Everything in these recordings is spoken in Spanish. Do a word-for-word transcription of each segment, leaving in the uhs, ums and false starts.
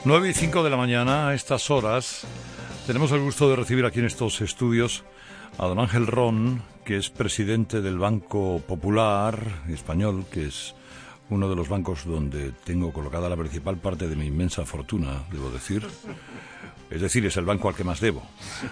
nueve y cinco de la mañana, a estas horas, tenemos el gusto de recibir aquí en estos estudios a don Ángel Ron, que es presidente del Banco Popular Español, que es uno de los bancos donde tengo colocada la principal parte de mi inmensa fortuna, debo decir. Es decir, es el banco al que más debo.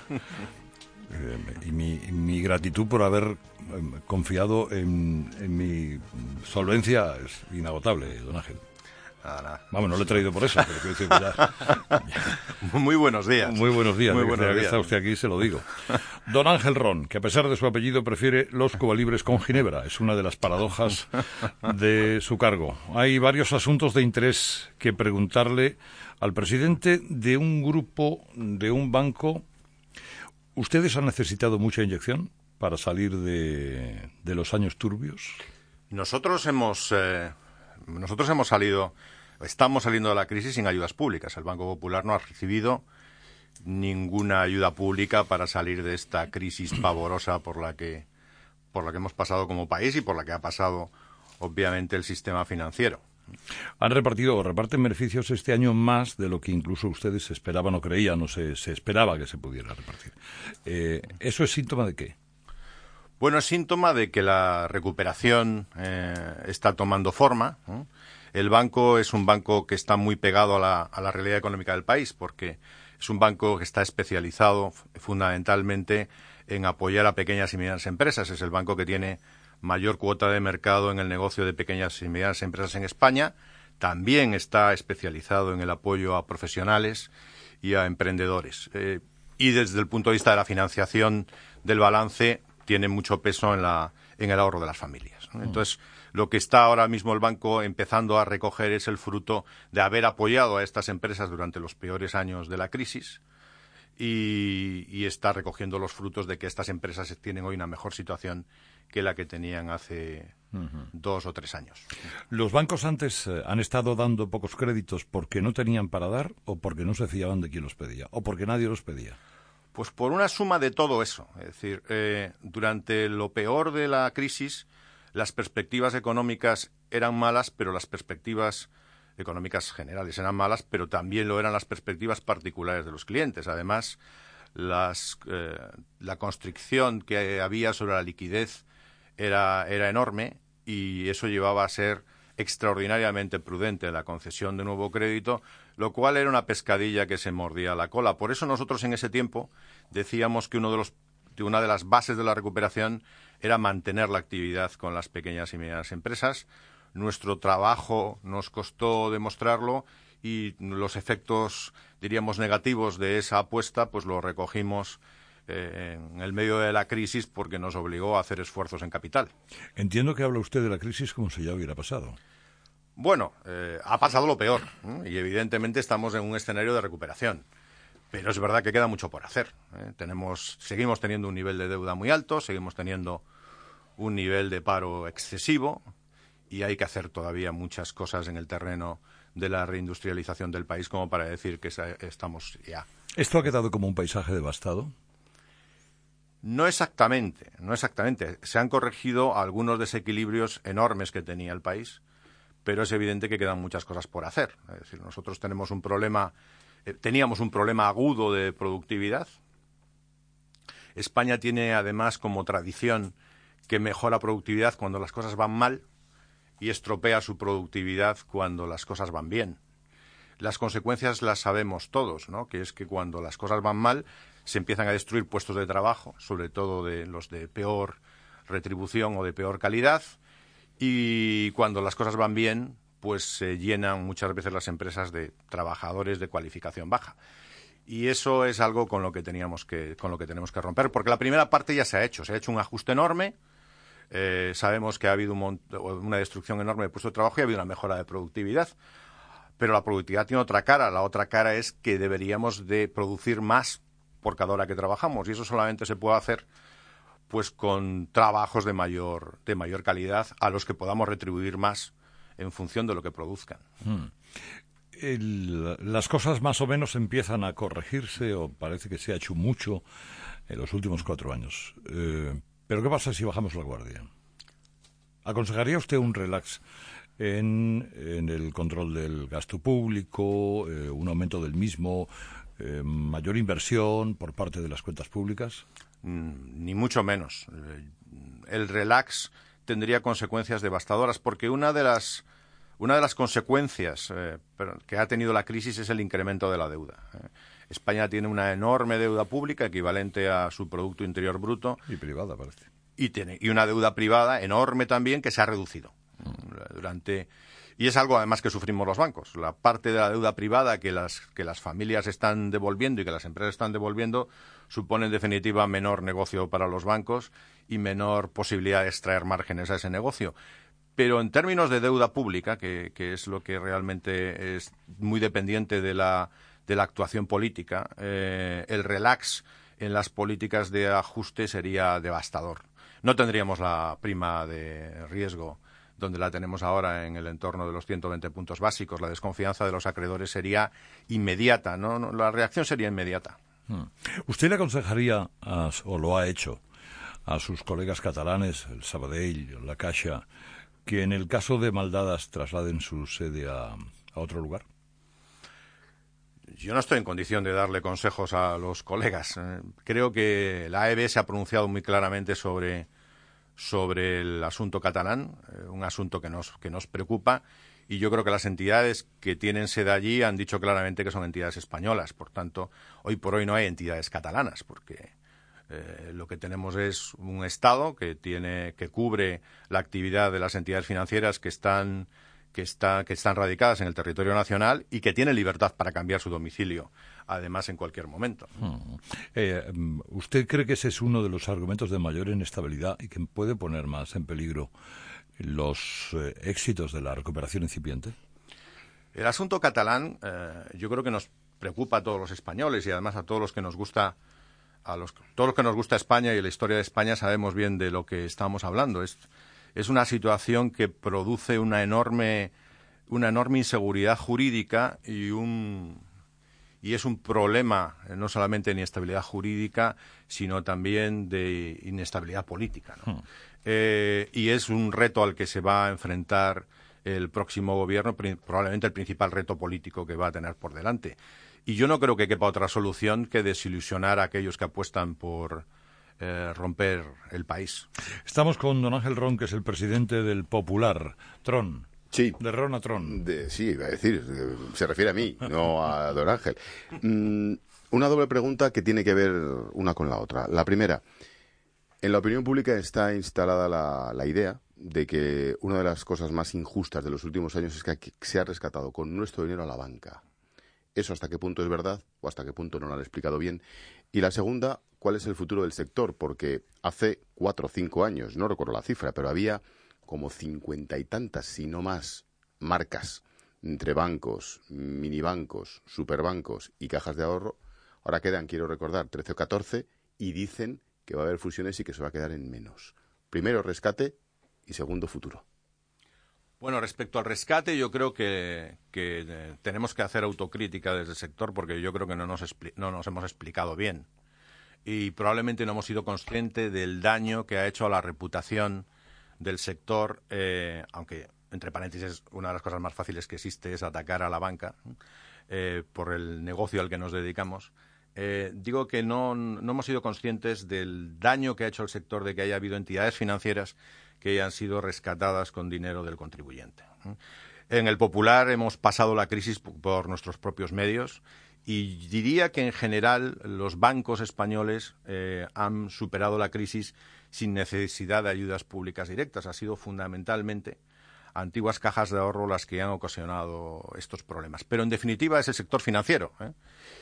Eh, y mi, mi gratitud por haber eh, confiado en, en mi solvencia es inagotable, don Ángel. Nada, nada. Vamos, no lo he traído por eso, pero quiero decir que ya, ya. Muy buenos días. Muy buenos días. Muy buenos días. días. Que está usted aquí, se lo digo. Don Ángel Ron, que a pesar de su apellido prefiere los cubalibres con ginebra. Es una de las paradojas de su cargo. Hay varios asuntos de interés que preguntarle al presidente de un grupo, de un banco. ¿Ustedes han necesitado mucha inyección para salir de, de los años turbios? Nosotros hemos... Eh... Nosotros hemos salido, estamos saliendo de la crisis sin ayudas públicas. El Banco Popular no ha recibido ninguna ayuda pública para salir de esta crisis pavorosa por la que, por la que hemos pasado como país y por la que ha pasado, obviamente, el sistema financiero. Han repartido o reparten beneficios este año más de lo que incluso ustedes esperaban o creían o se, se esperaba que se pudiera repartir. Eh, ¿Eso es síntoma de qué? Bueno, es síntoma de que la recuperación eh, está tomando forma, ¿no? El banco es un banco que está muy pegado a la, a la realidad económica del país, porque es un banco que está especializado fundamentalmente en apoyar a pequeñas y medianas empresas. Es el banco que tiene mayor cuota de mercado en el negocio de pequeñas y medianas empresas en España. También está especializado en el apoyo a profesionales y a emprendedores. Eh, y desde el punto de vista de la financiación del balance, tiene mucho peso en la en el ahorro de las familias, ¿no? Entonces, lo que está ahora mismo el banco empezando a recoger es el fruto de haber apoyado a estas empresas durante los peores años de la crisis y, y está recogiendo los frutos de que estas empresas tienen hoy una mejor situación que la que tenían hace uh-huh. dos o tres años. ¿Los bancos antes eh, han estado dando pocos créditos porque no tenían para dar o porque no se fiaban de quien los pedía o porque nadie los pedía? Pues por una suma de todo eso. Es decir, eh, durante lo peor de la crisis, las perspectivas económicas eran malas, pero las perspectivas económicas generales eran malas, pero también lo eran las perspectivas particulares de los clientes. Además, las, eh, la constricción que había sobre la liquidez era, era enorme y eso llevaba a ser extraordinariamente prudente en la concesión de nuevo crédito, lo cual era una pescadilla que se mordía la cola. Por eso nosotros en ese tiempo decíamos que uno de los, que una de las bases de la recuperación era mantener la actividad con las pequeñas y medianas empresas. Nuestro trabajo nos costó demostrarlo y los efectos, diríamos, negativos de esa apuesta, pues lo recogimos eh, en el medio de la crisis porque nos obligó a hacer esfuerzos en capital. Entiendo que habla usted de la crisis como si ya hubiera pasado. Bueno, eh, ha pasado lo peor, ¿eh? Y evidentemente estamos en un escenario de recuperación. Pero es verdad que queda mucho por hacer, ¿eh? Tenemos, seguimos teniendo un nivel de deuda muy alto, seguimos teniendo un nivel de paro excesivo y hay que hacer todavía muchas cosas en el terreno de la reindustrialización del país como para decir que estamos ya. ¿Esto ha quedado como un paisaje devastado? No exactamente, no exactamente. Se han corregido algunos desequilibrios enormes que tenía el país, pero es evidente que quedan muchas cosas por hacer. Es decir, nosotros tenemos un problema, eh, teníamos un problema agudo de productividad. España tiene además como tradición que mejora productividad cuando las cosas van mal y estropea su productividad cuando las cosas van bien. Las consecuencias las sabemos todos, ¿no? Que es que cuando las cosas van mal se empiezan a destruir puestos de trabajo, sobre todo de los de peor retribución o de peor calidad. Y cuando las cosas van bien, pues se llenan muchas veces las empresas de trabajadores de cualificación baja. Y eso es algo con lo que teníamos que, con lo que tenemos que romper, porque la primera parte ya se ha hecho, se ha hecho un ajuste enorme, eh, sabemos que ha habido un una destrucción enorme de puestos de trabajo y ha habido una mejora de productividad. Pero la productividad tiene otra cara, la otra cara es que deberíamos de producir más por cada hora que trabajamos, y eso solamente se puede hacer pues con trabajos de mayor de mayor calidad a los que podamos retribuir más en función de lo que produzcan. Hmm. El, las cosas más o menos empiezan a corregirse o parece que se ha hecho mucho en los últimos cuatro años. Eh, pero ¿qué pasa si bajamos la guardia? ¿Aconsejaría usted un relax en, en el control del gasto público, eh, un aumento del mismo, eh, mayor inversión por parte de las cuentas públicas? Mm, ni mucho menos. El relax tendría consecuencias devastadoras, porque una de las una de las consecuencias eh, que ha tenido la crisis es el incremento de la deuda. Eh. España tiene una enorme deuda pública equivalente a su Producto Interior Bruto. Y privada, parece. Y, tiene, y una deuda privada enorme también que se ha reducido. Mm. Durante, y es algo además que sufrimos los bancos. La parte de la deuda privada que las, que las familias están devolviendo y que las empresas están devolviendo supone en definitiva menor negocio para los bancos y menor posibilidad de extraer márgenes a ese negocio. Pero en términos de deuda pública, que, que es lo que realmente es muy dependiente de la, de la actuación política, eh, el relax en las políticas de ajuste sería devastador. No tendríamos la prima de riesgo donde la tenemos ahora en el entorno de los ciento veinte puntos básicos. La desconfianza de los acreedores sería inmediata, ¿no? No, la reacción sería inmediata. Hmm. ¿Usted le aconsejaría, a, o lo ha hecho, a sus colegas catalanes, el Sabadell, la Caixa, que en el caso de Maldadas trasladen su sede a, a otro lugar? Yo no estoy en condición de darle consejos a los colegas. Creo que la A E B se ha pronunciado muy claramente sobre, sobre el asunto catalán, un asunto que nos, que nos preocupa, y yo creo que las entidades que tienen sede allí han dicho claramente que son entidades españolas. Por tanto, hoy por hoy no hay entidades catalanas, porque Eh, lo que tenemos es un Estado que tiene que cubre la actividad de las entidades financieras que están que está, que están radicadas en el territorio nacional y que tienen libertad para cambiar su domicilio, además en cualquier momento. Hmm. Eh, ¿Usted cree que ese es uno de los argumentos de mayor inestabilidad y que puede poner más en peligro los eh, éxitos de la recuperación incipiente? El asunto catalán eh, yo creo que nos preocupa a todos los españoles y además a todos los que nos gusta A los, todos los que nos gusta España y la historia de España sabemos bien de lo que estamos hablando. Es, es una situación que produce una enorme, una enorme inseguridad jurídica y, un, y es un problema no solamente de inestabilidad jurídica, sino también de inestabilidad política, ¿no? Hmm. Eh, y es un reto al que se va a enfrentar el próximo gobierno, probablemente el principal reto político que va a tener por delante. Y yo no creo que quepa otra solución que desilusionar a aquellos que apuestan por eh, romper el país. Estamos con don Ángel Ron, que es el presidente del Popular. Tron. Sí. De Ron a Tron. De, sí, iba a decir, se refiere a mí, no a don Ángel. Mm, una doble pregunta que tiene que ver una con la otra. La primera, en la opinión pública está instalada la, la idea de que una de las cosas más injustas de los últimos años es que se ha rescatado con nuestro dinero a la banca. ¿Eso hasta qué punto es verdad o hasta qué punto no lo han explicado bien? Y la segunda, ¿cuál es el futuro del sector? Porque hace cuatro o cinco años, no recuerdo la cifra, pero había como cincuenta y tantas, si no más, marcas entre bancos, minibancos, superbancos y cajas de ahorro. Ahora quedan, quiero recordar, trece o catorce y dicen que va a haber fusiones y que se va a quedar en menos. Primero, rescate y segundo, futuro. Bueno, respecto al rescate, yo creo que, que eh, tenemos que hacer autocrítica desde el sector porque yo creo que no nos, expli- no nos hemos explicado bien y probablemente no hemos sido conscientes del daño que ha hecho a la reputación del sector, eh, aunque, entre paréntesis, una de las cosas más fáciles que existe es atacar a la banca eh, por el negocio al que nos dedicamos. Eh, digo que no, no hemos sido conscientes del daño que ha hecho el sector de que haya habido entidades financieras que hayan sido rescatadas con dinero del contribuyente. En el Popular hemos pasado la crisis por nuestros propios medios y diría que en general los bancos españoles eh, han superado la crisis sin necesidad de ayudas públicas directas. Ha sido fundamentalmente antiguas cajas de ahorro las que han ocasionado estos problemas. Pero en definitiva es el sector financiero, ¿eh?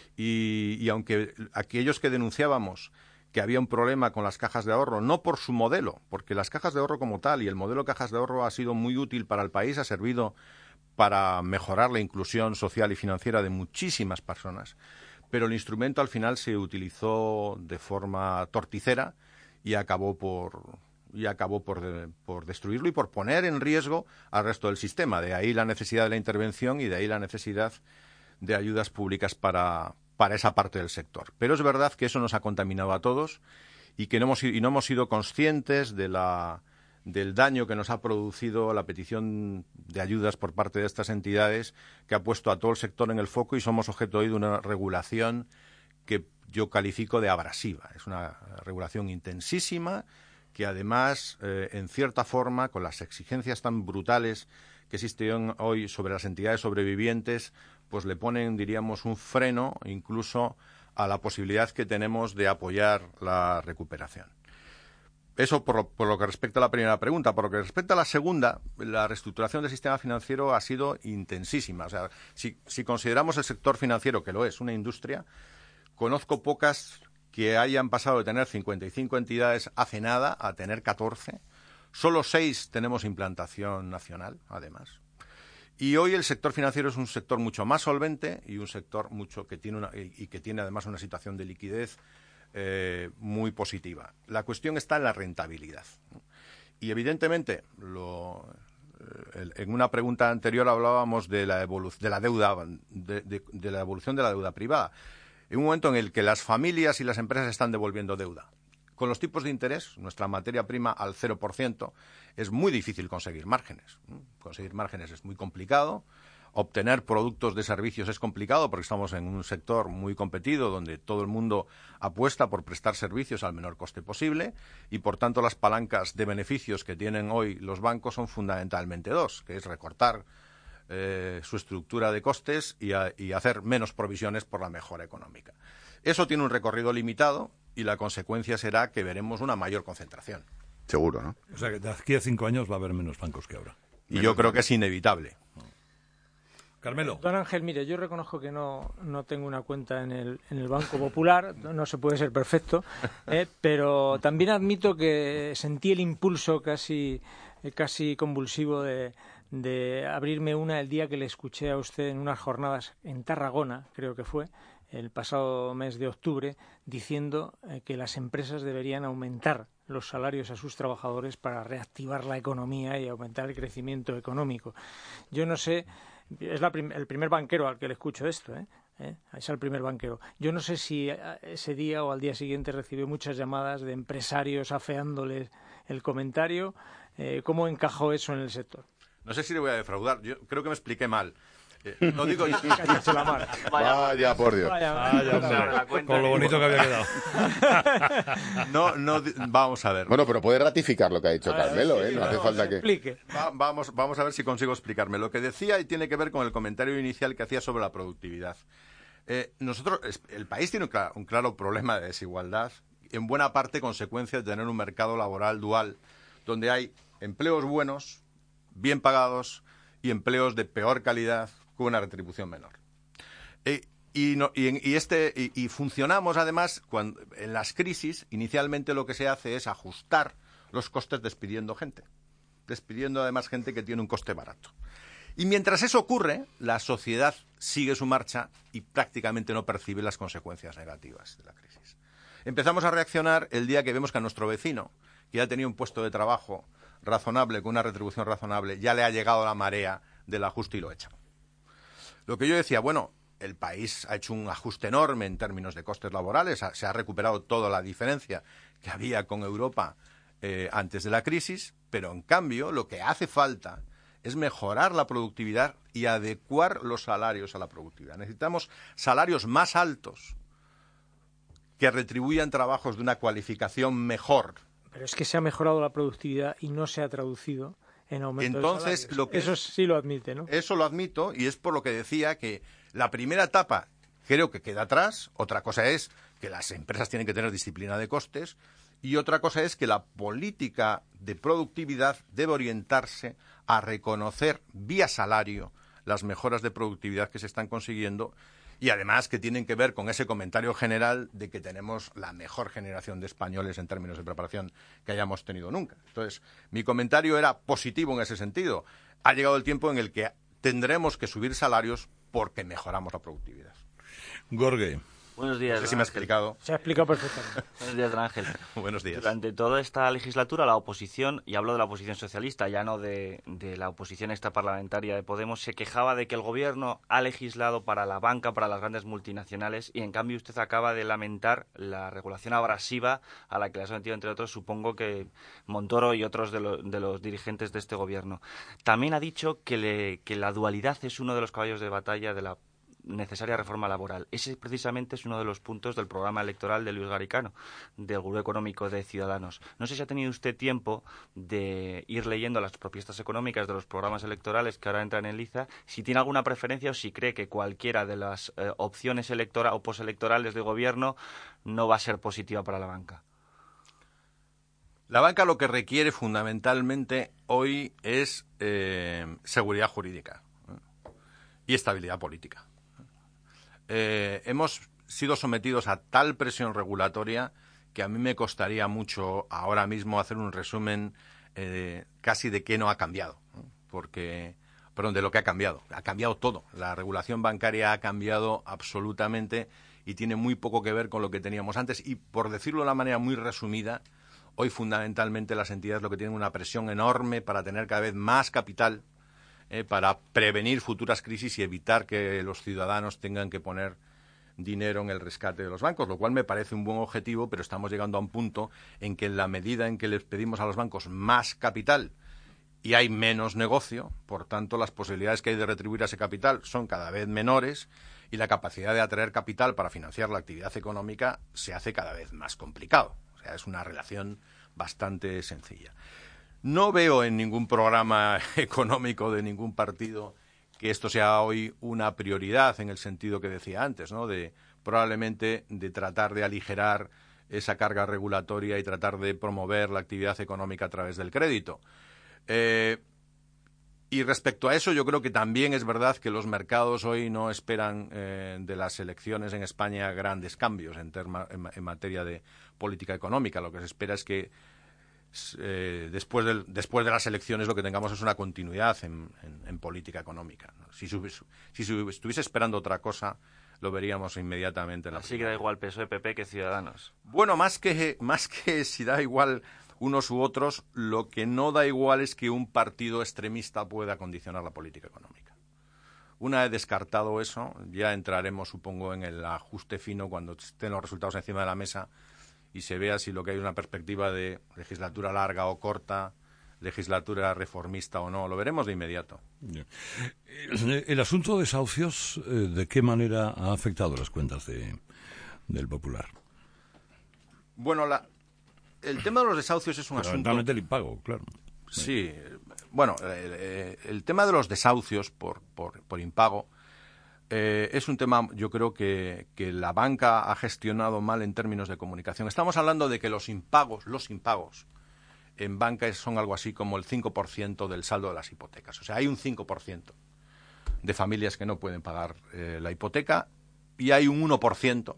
Y, y aunque aquellos que denunciábamos que había un problema con las cajas de ahorro, no por su modelo, porque las cajas de ahorro como tal y el modelo cajas de ahorro ha sido muy útil para el país, ha servido para mejorar la inclusión social y financiera de muchísimas personas, pero el instrumento al final se utilizó de forma torticera y acabó por y acabó por, de, por destruirlo y por poner en riesgo al resto del sistema. De ahí la necesidad de la intervención y de ahí la necesidad de ayudas públicas para para esa parte del sector. Pero es verdad que eso nos ha contaminado a todos y que no hemos, y no hemos sido conscientes de la, del daño que nos ha producido la petición de ayudas por parte de estas entidades, que ha puesto a todo el sector en el foco y somos objeto hoy de una regulación que yo califico de abrasiva. Es una regulación intensísima que además, eh, en cierta forma, con las exigencias tan brutales que existen hoy sobre las entidades sobrevivientes, pues le ponen, diríamos, un freno incluso a la posibilidad que tenemos de apoyar la recuperación. Eso por lo, por lo que respecta a la primera pregunta. Por lo que respecta a la segunda, la reestructuración del sistema financiero ha sido intensísima. O sea, si, si consideramos el sector financiero, que lo es, una industria, conozco pocas que hayan pasado de tener cincuenta y cinco entidades hace nada a tener catorce. Solo seis tenemos implantación nacional, además. Y hoy el sector financiero es un sector mucho más solvente y un sector mucho que tiene una, y que tiene además una situación de liquidez Eh, muy positiva. La cuestión está en la rentabilidad. Y evidentemente, lo, eh, en una pregunta anterior hablábamos de la, evolu de la deuda, de, de, de la evolución de la deuda privada. En un momento en el que las familias y las empresas están devolviendo deuda. Con los tipos de interés, nuestra materia prima al cero por ciento, es muy difícil conseguir márgenes. Conseguir márgenes es muy complicado. Obtener productos de servicios es complicado porque estamos en un sector muy competido donde todo el mundo apuesta por prestar servicios al menor coste posible y, por tanto, las palancas de beneficios que tienen hoy los bancos son fundamentalmente dos, que es recortar eh, su estructura de costes y, a, y hacer menos provisiones por la mejora económica. Eso tiene un recorrido limitado y la consecuencia será que veremos una mayor concentración. Seguro, ¿no? O sea, que de aquí a cinco años va a haber menos bancos que ahora. Y menos yo creo que es inevitable. Carmelo. Don Ángel, mire, yo reconozco que no, no tengo una cuenta en el, en el Banco Popular, no se puede ser perfecto, eh, pero también admito que sentí el impulso casi, casi convulsivo de, de abrirme una el día que le escuché a usted en unas jornadas en Tarragona, creo que fue, el pasado mes de octubre, diciendo eh, que las empresas deberían aumentar los salarios a sus trabajadores para reactivar la economía y aumentar el crecimiento económico. Yo no sé... Es la prim el primer banquero al que le escucho esto, ¿eh? ¿Eh? Es el primer banquero. Yo no sé si ese día o al día siguiente recibió muchas llamadas de empresarios afeándoles el comentario. Eh, ¿Cómo encajó eso en el sector? No sé si le voy a defraudar. Yo creo que me expliqué mal. Eh, no digo yo. La mar. Vaya, por Dios. Vaya, Vaya, hombre, con lo bonito que había quedado. No, no, vamos a ver. Bueno, pero puede ratificar lo que ha dicho Carmelo, ¿eh? No hace falta que... Explique. Va, vamos, vamos a ver si consigo explicarme. Lo que decía y tiene que ver con el comentario inicial que hacía sobre la productividad. Eh, nosotros, el país tiene un claro, un claro problema de desigualdad, en buena parte consecuencia de tener un mercado laboral dual, donde hay empleos buenos, bien pagados, y empleos de peor calidad con una retribución menor. Eh, y, no, y, y, este, y, y funcionamos, además, cuando, en las crisis, inicialmente lo que se hace es ajustar los costes despidiendo gente. Despidiendo, además, gente que tiene un coste barato. Y mientras eso ocurre, la sociedad sigue su marcha y prácticamente no percibe las consecuencias negativas de la crisis. Empezamos a reaccionar el día que vemos que a nuestro vecino, que ya tenía un puesto de trabajo razonable, con una retribución razonable, ya le ha llegado la marea del ajuste y lo echan. Lo que yo decía, bueno, el país ha hecho un ajuste enorme en términos de costes laborales, se ha recuperado toda la diferencia que había con Europa eh, antes de la crisis, pero en cambio lo que hace falta es mejorar la productividad y adecuar los salarios a la productividad. Necesitamos salarios más altos que retribuyan trabajos de una cualificación mejor. Pero es que se ha mejorado la productividad y no se ha traducido en aumento Entonces, de salarios. lo que Eso es, sí lo admite, ¿no? Eso lo admito y es por lo que decía que la primera etapa creo que queda atrás. Otra cosa es que las empresas tienen que tener disciplina de costes y otra cosa es que la política de productividad debe orientarse a reconocer vía salario las mejoras de productividad que se están consiguiendo y además que tienen que ver con ese comentario general de que tenemos la mejor generación de españoles en términos de preparación que hayamos tenido nunca. Entonces, mi comentario era positivo en ese sentido. Ha llegado el tiempo en el que tendremos que subir salarios porque mejoramos la productividad. Jorge. Buenos días. No sé si me ha explicado. Se ha explicado perfectamente. Buenos días, don Ángel. Buenos días. Durante toda esta legislatura, la oposición, y hablo de la oposición socialista, ya no de, de la oposición extraparlamentaria de Podemos, se quejaba de que el gobierno ha legislado para la banca, para las grandes multinacionales, y en cambio usted acaba de lamentar la regulación abrasiva a la que le ha sometido, entre otros, supongo que Montoro y otros de, lo, de los dirigentes de este gobierno. También ha dicho que, le, que la dualidad es uno de los caballos de batalla de la necesaria reforma laboral. Ese precisamente es uno de los puntos del programa electoral de Luis Garicano, del Grupo Económico de Ciudadanos. No sé si ha tenido usted tiempo de ir leyendo las propuestas económicas de los programas electorales que ahora entran en liza, si tiene alguna preferencia o si cree que cualquiera de las eh, opciones electorales o postelectorales de gobierno no va a ser positiva para la banca. La banca lo que requiere fundamentalmente hoy es eh, seguridad jurídica, ¿eh? y estabilidad política. Eh, hemos sido sometidos a tal presión regulatoria que a mí me costaría mucho ahora mismo hacer un resumen eh, casi de qué no ha cambiado, ¿no? Porque, perdón, de lo que ha cambiado. Ha cambiado todo. La regulación bancaria ha cambiado absolutamente y tiene muy poco que ver con lo que teníamos antes. Y, por decirlo de una manera muy resumida, hoy fundamentalmente las entidades lo que tienen una presión enorme para tener cada vez más capital, Eh, para prevenir futuras crisis y evitar que los ciudadanos tengan que poner dinero en el rescate de los bancos, lo cual me parece un buen objetivo, pero estamos llegando a un punto en que en la medida en que les pedimos a los bancos más capital y hay menos negocio, por tanto las posibilidades que hay de retribuir a ese capital son cada vez menores y la capacidad de atraer capital para financiar la actividad económica se hace cada vez más complicado. O sea, es una relación bastante sencilla. No veo en ningún programa económico de ningún partido que esto sea hoy una prioridad en el sentido que decía antes, ¿no? De probablemente de tratar de aligerar esa carga regulatoria y tratar de promover la actividad económica a través del crédito. Eh, y respecto a eso, yo creo que también es verdad que los mercados hoy no esperan eh, de las elecciones en España grandes cambios en, terma, en, en materia de política económica. Lo que se espera es que Eh, después, del, después de las elecciones lo que tengamos es una continuidad en, en, en política económica, ¿no? Si, sub, si sub, estuviese esperando otra cosa, lo veríamos inmediatamente en la Así que da igual P S O E, P P que Ciudadanos. Bueno, más que, más que si da igual unos u otros, lo que no da igual es que un partido extremista pueda condicionar la política económica. Una vez descartado eso, ya entraremos, supongo, en el ajuste fino cuando estén los resultados encima de la mesa y se vea si lo que hay es una perspectiva de legislatura larga o corta, legislatura reformista o no. Lo veremos de inmediato. El, el asunto de desahucios, ¿de qué manera ha afectado las cuentas de, del Popular? Bueno, la, el tema de los desahucios es un asunto... Fundamentalmente el impago, claro. Sí. Bueno, el, el tema de los desahucios por, por, por impago Eh, es un tema, yo creo, que, que la banca ha gestionado mal en términos de comunicación. Estamos hablando de que los impagos, los impagos en banca son algo así como el cinco por ciento del saldo de las hipotecas. O sea, hay un cinco por ciento de familias que no pueden pagar eh, la hipoteca y hay un uno por ciento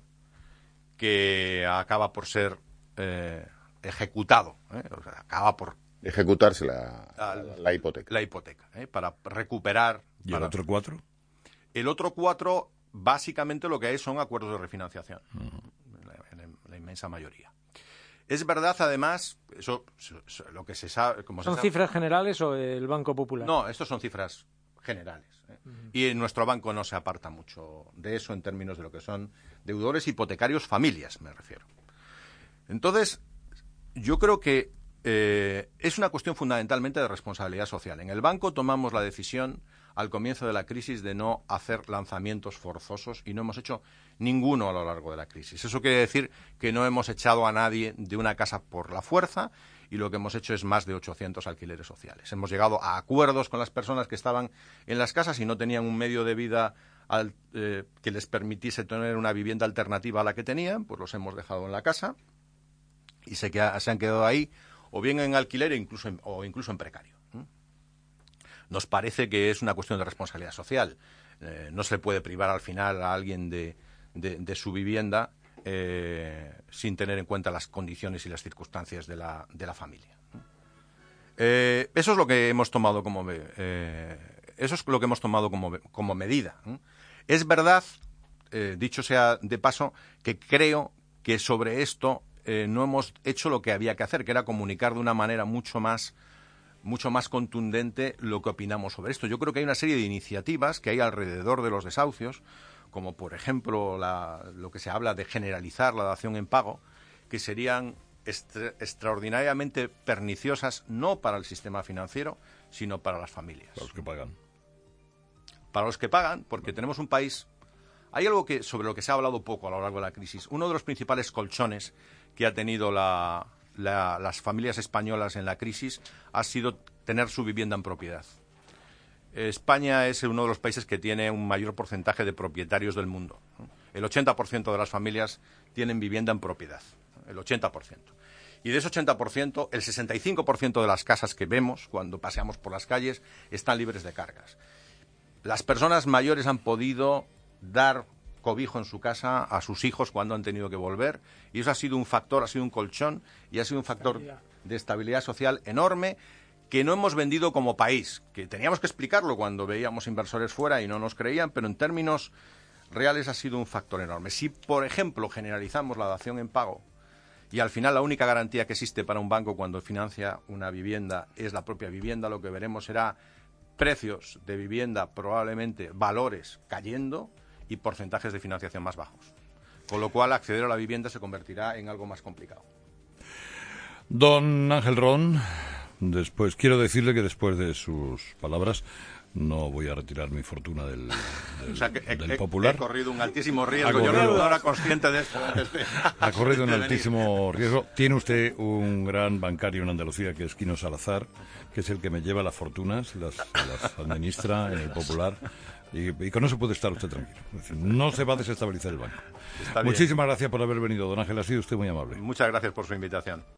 que acaba por ser eh, ejecutado, ¿eh? O sea, acaba por ejecutarse la, la, la hipoteca. La hipoteca, ¿eh? Para recuperar. ¿Y para... el otro cuatro? El otro cuatro, básicamente lo que hay son acuerdos de refinanciación, uh-huh. la, la, la inmensa mayoría. Es verdad, además, eso, eso lo que se sabe... Como ¿Son se sabe, cifras generales o del Banco Popular? No, estos son cifras generales. ¿eh? Uh-huh. Y en nuestro banco no se aparta mucho de eso en términos de lo que son deudores hipotecarios, familias, me refiero. Entonces, yo creo que eh, es una cuestión fundamentalmente de responsabilidad social. En el banco tomamos la decisión al comienzo de la crisis de no hacer lanzamientos forzosos y no hemos hecho ninguno a lo largo de la crisis. Eso quiere decir que no hemos echado a nadie de una casa por la fuerza y lo que hemos hecho es más de ochocientos alquileres sociales. Hemos llegado a acuerdos con las personas que estaban en las casas y no tenían un medio de vida al, eh, que les permitiese tener una vivienda alternativa a la que tenían, pues los hemos dejado en la casa y se, queda, se han quedado ahí o bien en alquiler incluso en, o incluso en precario. Nos parece que es una cuestión de responsabilidad social. Eh, no se puede privar al final a alguien de, de, de su vivienda eh, sin tener en cuenta las condiciones y las circunstancias de la, de la familia. Eh, eso es lo que hemos tomado como eh, eso es lo que hemos tomado como, como medida. Es verdad, eh, dicho sea de paso, que creo que sobre esto eh, no hemos hecho lo que había que hacer, que era comunicar de una manera mucho más mucho más contundente lo que opinamos sobre esto. Yo creo que hay una serie de iniciativas que hay alrededor de los desahucios, como por ejemplo la, lo que se habla de generalizar la dación en pago, que serían extra, extraordinariamente perniciosas no para el sistema financiero, sino para las familias. Para los que pagan. Para los que pagan, porque tenemos un país... Hay algo que sobre lo que se ha hablado poco a lo largo de la crisis. Uno de los principales colchones que ha tenido la... La, las familias españolas en la crisis ha sido tener su vivienda en propiedad. España es uno de los países que tiene un mayor porcentaje de propietarios del mundo. El ochenta por ciento de las familias tienen vivienda en propiedad, el ochenta por ciento. Y de ese ochenta por ciento, el sesenta y cinco por ciento de las casas que vemos cuando paseamos por las calles están libres de cargas. Las personas mayores han podido dar cobijo en su casa a sus hijos cuando han tenido que volver, y eso ha sido un factor, ha sido un colchón y ha sido un factor de estabilidad social enorme que no hemos vendido como país, que teníamos que explicarlo cuando veíamos inversores fuera y no nos creían, pero en términos reales ha sido un factor enorme. Si, por ejemplo, generalizamos la dación en pago y al final la única garantía que existe para un banco cuando financia una vivienda es la propia vivienda, lo que veremos será precios de vivienda, probablemente valores cayendo, y porcentajes de financiación más bajos. Con lo cual, acceder a la vivienda se convertirá en algo más complicado. Don Ángel Ron, después quiero decirle que después de sus palabras no voy a retirar mi fortuna del, del, o sea, que he, del he, Popular. He corrido un altísimo riesgo. Corrido, Yo no era consciente de esto. Ha corrido un altísimo riesgo. Tiene usted un gran bancario en Andalucía, que es Quino Salazar, que es el que me lleva las fortunas, las, las administra en el Popular. Y, y con eso puede estar usted tranquilo. No se va a desestabilizar el banco. Muchísimas gracias por haber venido, don Ángel. Ha sido usted muy amable. Muchas gracias por su invitación.